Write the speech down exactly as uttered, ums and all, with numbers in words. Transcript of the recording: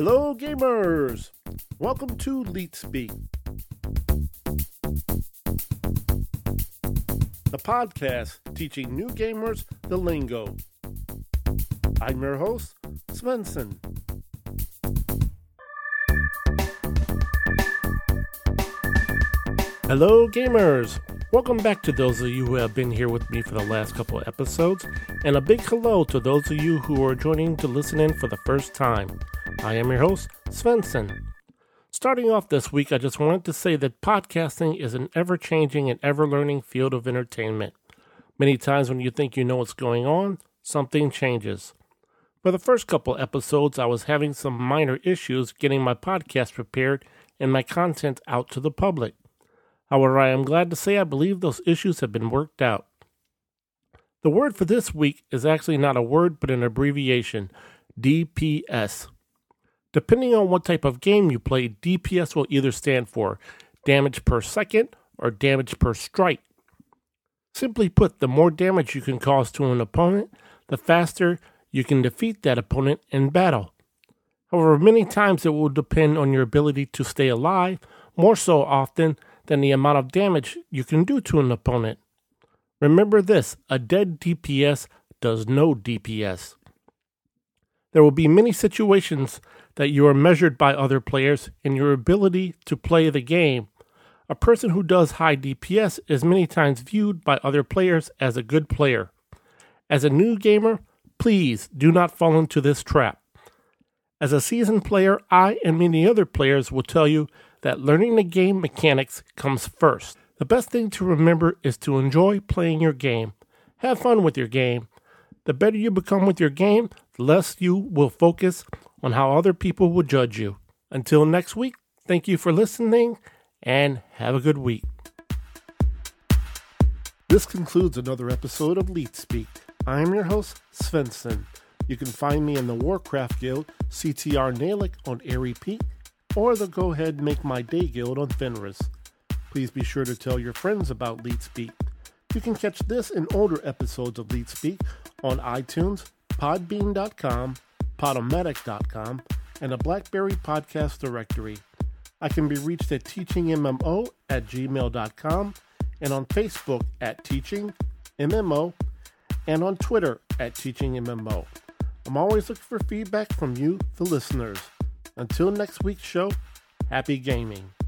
Hello gamers! Welcome to Leet Speak, the podcast teaching new gamers the lingo. I'm your host, Svensson. Hello gamers! Welcome back to those of you who have been here with me for the last couple of episodes, and a big hello to those of you who are joining to listen in for the first time. I am your host, Svensson. Starting off this week, I just wanted to say that podcasting is an ever-changing and ever-learning field of entertainment. Many times when you think you know what's going on, something changes. For the first couple episodes, I was having some minor issues getting my podcast prepared and my content out to the public. However, I am glad to say I believe those issues have been worked out. The word for this week is actually not a word but an abbreviation, D P S. Depending on what type of game you play, D P S will either stand for damage per second or damage per strike. Simply put, the more damage you can cause to an opponent, the faster you can defeat that opponent in battle. However, many times it will depend on your ability to stay alive, more so often than the amount of damage you can do to an opponent. Remember this, a dead D P S does no D P S. There will be many situations that you are measured by other players in your ability to play the game. A person who does high D P S is many times viewed by other players as a good player. As a new gamer, please do not fall into this trap. As a seasoned player, I and many other players will tell you that learning the game mechanics comes first. The best thing to remember is to enjoy playing your game. Have fun with your game. The better you become with your game, the less you will focus on how other people will judge you. Until next week, thank you for listening and have a good week. This concludes another episode of Leet Speak. I am your host, Svensson. You can find me in the Warcraft Guild, C T R Nalic on Airy Peak, or the Go Ahead Make My Day Guild on Fenris. Please be sure to tell your friends about Leet Speak. You can catch this and older episodes of Leet Speak on iTunes, podbean dot com, podomatic dot com, and a BlackBerry podcast directory. I can be reached at teachingmmo at gmail dot com and on Facebook at teachingmmo and on Twitter at teachingmmo. I'm always looking for feedback from you, the listeners. Until next week's show, happy gaming.